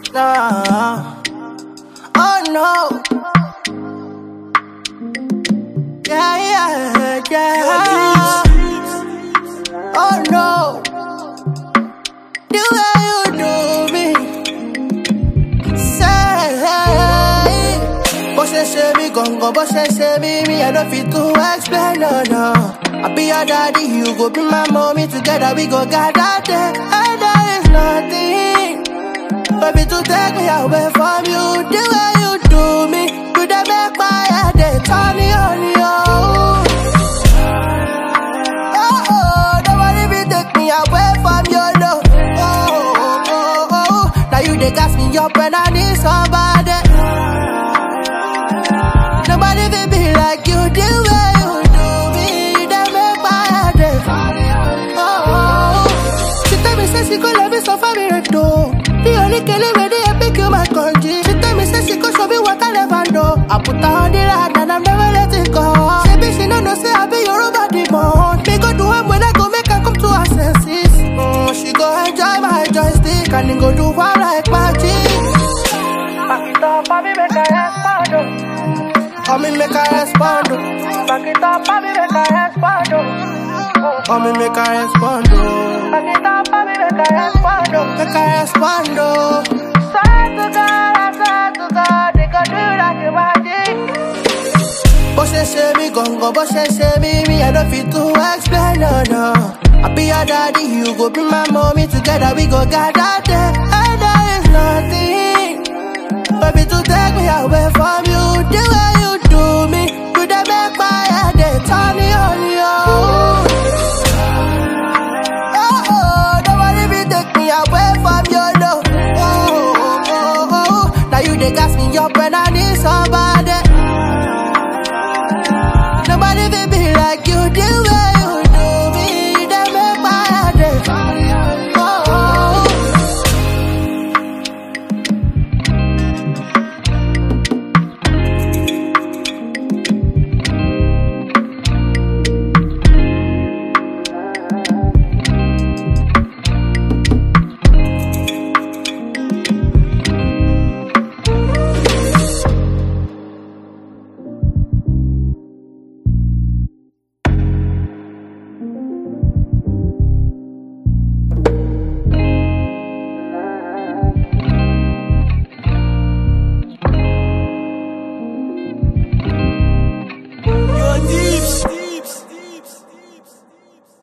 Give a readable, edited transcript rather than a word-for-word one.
Nah. Oh no. Yeah. Oh no. The way you do me. Say, but say me gongo, but say me, I don't fit to explain, no. I be your daddy, you go be my mommy, together we go gather there. And there is nothing, baby, to take me away from you. The way you do me, you dey make my head dey turn on you. Oh, nobody be take me away from your love. Oh, now you dey gas me up when I need somebody. Nobody will be like you, the way you do me, they make my head dey. Oh, she tell me say she go love me so far me too. The only killing me they pick you my country. She tell me say she go show me what I never know. I put her on the ride and I'm never letting go. She be she no say I be your body more. Me go do am when I go make her come to her senses. She go enjoy my joystick and then go do one like magic. Back it up, baby, make her respond. Come me make her respond. Back it up, baby, make her respond. Come me make her respond. Back it up, baby, make her respond. Make her respond. Swear to God, they gon' do like a magic. But say me gongo, but say me, I don't fit to explain, no. I be your daddy, you go be my mommy, together we go gather there.